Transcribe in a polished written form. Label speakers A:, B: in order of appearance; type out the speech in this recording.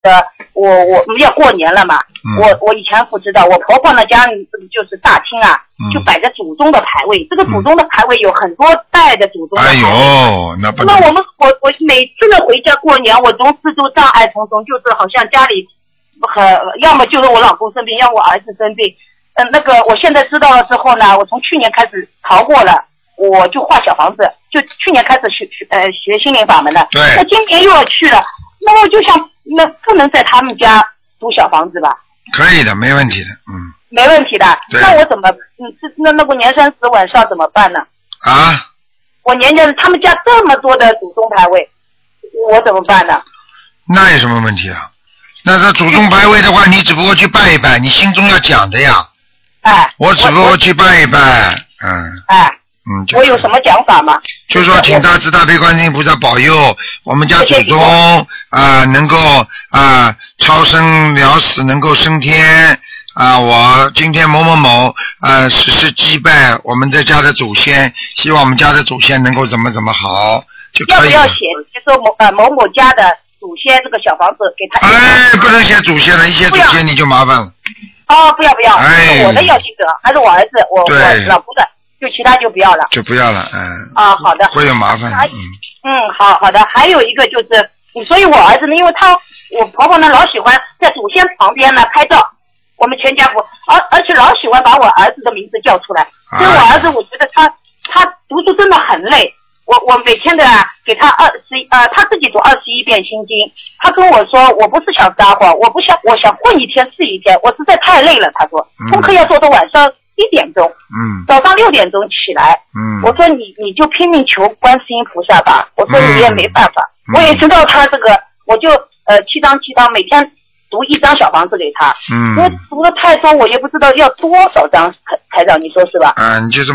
A: 我们要过年了嘛，我以前不知道，我婆婆呢家里就是大厅啊，就摆着祖宗的牌位，这个祖宗的牌位有很多代的祖宗的牌位。
B: 哎呦，那不能。
A: 那我每次呢回家过年，我总是都障碍重重，就是好像家里要么就是我老公生病，要么我儿子生病。那个我现在知道了之后呢，我从去年开始逃过了，我就画小房子，就去年开始学心灵法门的。
B: 对。
A: 那今年又要去了，那我就想，那不能在他们家租小房子吧？
B: 可以的，没问题的，
A: 没问题的。那我怎么，那个年三十晚上怎么办呢？
B: 啊？
A: 我年年他们家这么多的祖宗牌位，我怎么办呢？
B: 那有什么问题啊？那这祖宗牌位的话，你只不过去拜一拜，你心中要讲的呀。
A: 哎。
B: 我只不过去拜一拜，
A: 我有什么讲法吗？
B: 就说请大慈大悲观世音菩萨保佑我们家祖宗能够超生了死，能够升天我今天某某某实施祭拜我们这家的祖先，希望我们家的祖先能够怎么怎么好就可以了。
A: 要不要写就说某某家的祖先这个小房子给他？
B: 不能写祖先了，一写祖先你就麻烦了。
A: 不要，是我的要经者，还是我儿子，我老公的，就其他就不要了。就不要了，好的。
B: 会有麻烦。
A: 好的。还有一个就是，所以我儿子呢，因为我婆婆呢老喜欢在祖先旁边呢拍照，我们全家福，而且老喜欢把我儿子的名字叫出来，所以我儿子我觉得他读书真的很累。我每天的给他他自己读21遍心经。他跟我说，我不是想撒谎，我想混一天是一天，我实在太累了。他说功课要做到晚上1点钟，早上6点钟起来。我说你就拼命求观世音菩萨吧。我说你也没办法，我也知道他这个，我就7张，每天读1张小房子给他。因为读的太多，我也不知道要多少张，台长你说是吧？
B: 你就这么